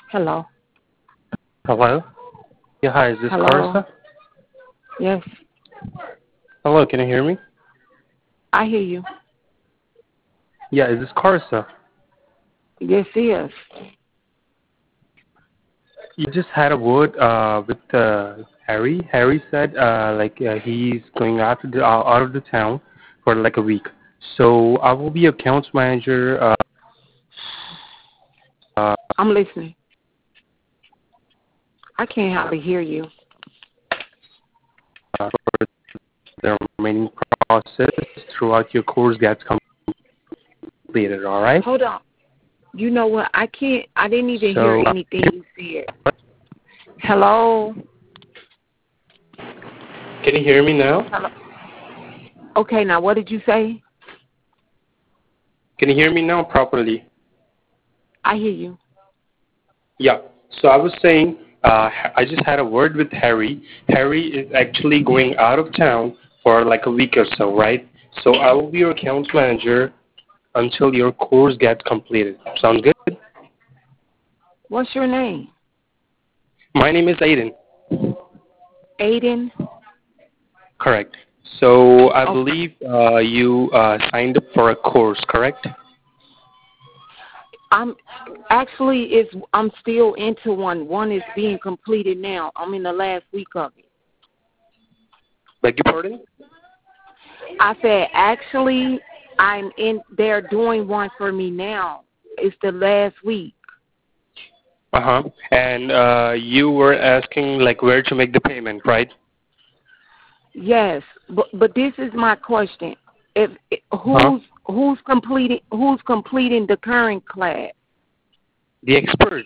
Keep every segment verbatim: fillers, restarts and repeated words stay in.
Hello. Hello? Yeah, hi, is this Hello. Carissa? Yes, Hello, can you hear me? I hear you. Yeah, is this Carissa? Yes, yes. You just had a word uh, with uh, Harry. Harry said uh, like uh, he's going out of the, uh, out of the town for like a week. So I will be accounts manager uh, uh, I'm listening. I can't hardly hear you. for the remaining process throughout your course gets completed, all right? Hold on. You know what? I can't. I didn't even hear So, uh, anything you said. Hello. can you hear me now? Hello. Okay, now what did you say? Can you hear me now properly? I hear you. Yeah. So I was saying, uh, I just had a word with Harry. Harry is actually going out of town for like a week or so, right? So I will be your accounts manager until your course gets completed. Sound good? What's your name? My name is Aiden. Aiden. Correct. So I Okay. believe uh, you uh, signed up for a course, correct? I'm actually it's I'm still into one. One is being completed now. I'm in the last week of it. Beg your pardon? I said actually I'm in they're doing one for me now. It's the last week. Uh-huh. And uh, you were asking like where to make the payment, right? Yes, but but this is my question. If Huh? who's who's completing who's completing the current class? The expert.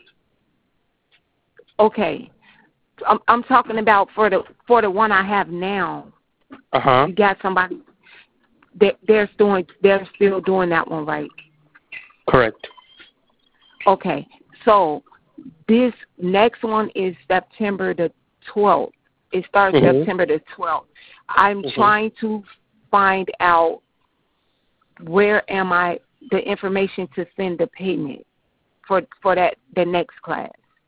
Okay. I'm I'm talking about for the for the one I have now. Uh-huh. You got somebody that they're doing they're still doing that one, right? Correct. Okay. So this next one is September the twelfth. It starts Mm-hmm. September the twelfth. I'm Mm-hmm. trying to find out where am I the information to send the payment for for that the next class.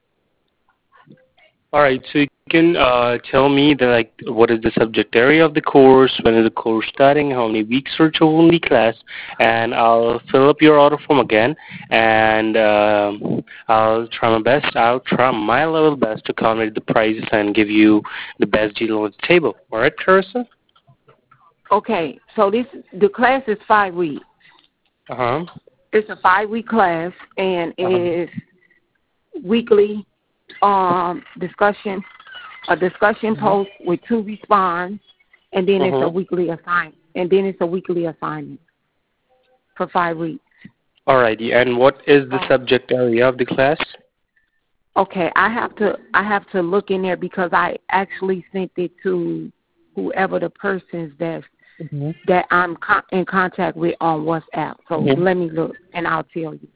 All right, so you can uh, tell me the, like what is the subject area of the course, when is the course starting, how many weeks are total in the class, and I'll fill up your order form again, and um I'll try my best. I'll try my level best to accommodate the prices and give you the best deal on the table. All right, Carissa? Okay, so this the class is five weeks. Uh huh. It's a five week class and Uh huh. it is weekly um discussion a discussion post with two response and then Uh it's a huh. weekly assignment and then it's a weekly assignment for five weeks. All righty. And what is the Oh. subject area of the class? Okay, I have to I have to look in there because I actually sent it to whoever the persons that's that I'm con- in contact with on WhatsApp. So Mm-hmm. let me look and I'll tell you.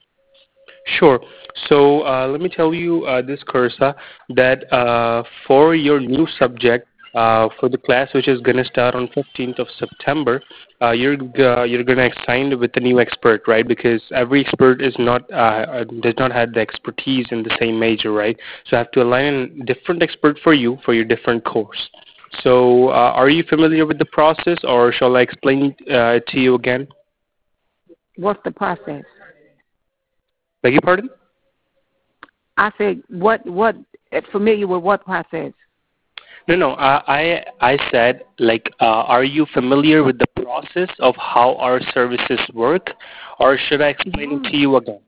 Sure. So uh, let me tell you uh, this, Carissa, that uh, for your new subject, uh, for the class which is going to start on fifteenth of September, uh, you're uh, you're going to assign with a new expert, right? Because every expert is not uh, uh, does not have the expertise in the same major, right? So I have to align a different expert for you for your different course. So uh, are you familiar with the process, or shall I explain uh, it to you again? What's the process? Beg your pardon? I said what what familiar with what process? No, no. I I I said like, uh, are you familiar with the process of how our services work, or should I explain it Yeah. to you again?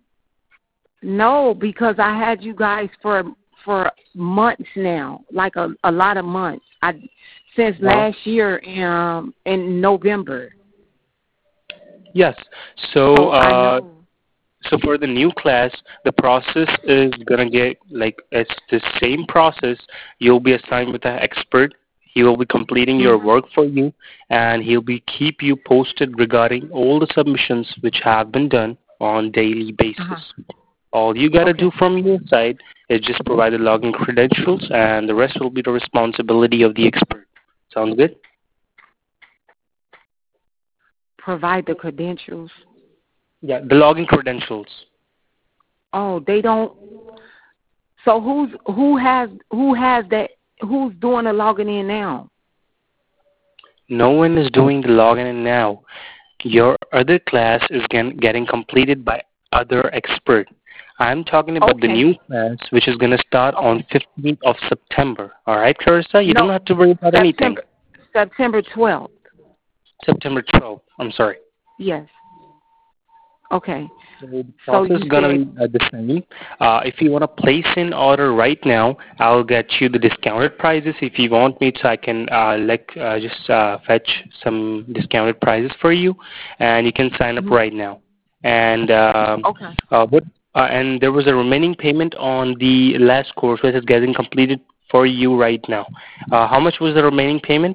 No, because I had you guys for for months now, like a a lot of months. I since Huh? last year um in November. Yes. So, So I uh, know. so for the new class, the process is gonna get like it's the same process. You'll be assigned with an expert. He will be completing your Mhm. work for you, and he'll be keep you posted regarding all the submissions which have been done on daily basis. Uh-huh. All you got to do Okay. from your side is just provide the login credentials, and the rest will be the responsibility of the expert. Sounds good? Provide the credentials. Yeah, the login credentials. Oh, they don't. So who's who has who has that? Who's doing the logging in now? No one is doing the login in now. Your other class is gen- getting completed by other expert. I'm talking about the Okay. new class, which is going to start on Okay. fifteenth of September. All right, Clarissa? You don't No, have to worry about anything. September September twelfth. September twelfth. I'm sorry. Yes. Okay. So the So process you is going to said be uh, the same. Uh, if you want to place an order right now, I'll get you the discounted prices. If you want me to, I can uh, like uh, just uh, fetch some discounted prices for you, and you can sign up mhm. right now. And um Okay. uh, what? Uh, and there was a remaining payment on the last course, which is getting completed for you right now. Uh, how much was the remaining payment?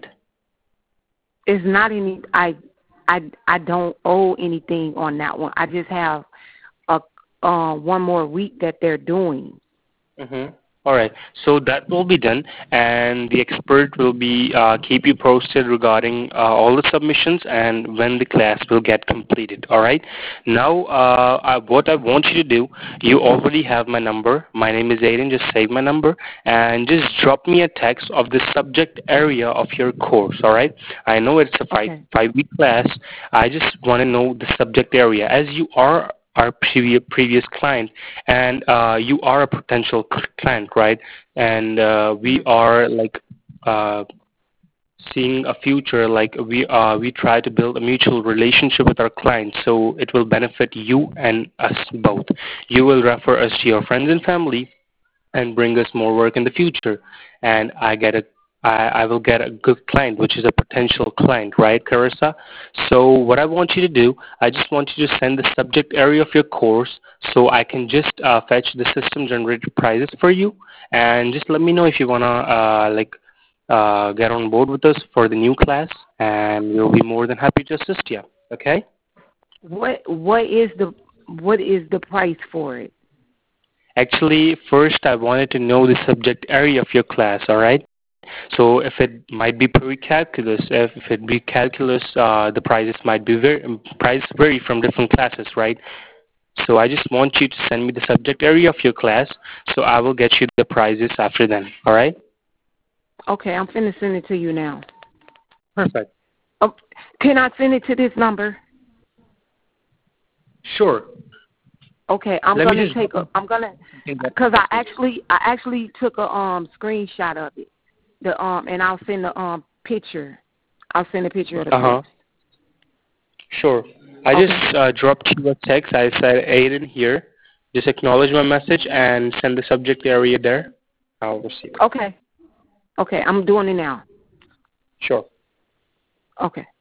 It's not any. I I I don't owe anything on that one. I just have a uh, one more week that they're doing. Mm-hmm. All right. So that will be done, and the expert will be uh, keep you posted regarding uh, all the submissions and when the class will get completed. All right. Now, uh, I, what I want you to do, you already have my number. My name is Aiden. Just save my number and just drop me a text of the subject area of your course. All right. I know it's a five Okay. five week class. I just want to know the subject area as you are our previous previous client, and uh, you are a potential client, right? And uh, we Mhm. are like uh, seeing a future, like we uh, we try to build a mutual relationship with our clients, so it will benefit you and us both. You will refer us to your friends and family, and bring us more work in the future. And I get a, I, I will get a good client, which is a potential client, right, Carissa? So what I want you to do, I just want you to send the subject area of your course so I can just uh, fetch the system generated prices for you, and just let me know if you wanna uh, like uh, get on board with us for the new class, and we'll be more than happy to assist you. Okay? What what is the what is the price for it? Actually, first I wanted to know the subject area of your class, all right? So if it might be pre-calculus, if, if it be calculus, uh, the prices might be very price vary from different classes, right? So I just want you to send me the subject area of your class, so I will get you the prices after then. All right? Okay, I'm finna send it to you now. Perfect. Oh, can I send it to this number? Sure. Okay, I'm Let me gonna just take a. I'm gonna something that because I message. actually I actually took a um screenshot of it. The um and I'll send the um picture. I'll send a picture of the Uh huh. course. Sure. I Okay. just uh, dropped you a text. I said Aiden here. Just acknowledge my message and send the subject area there. I'll receive it. Okay. Okay, I'm doing it now. Sure. Okay.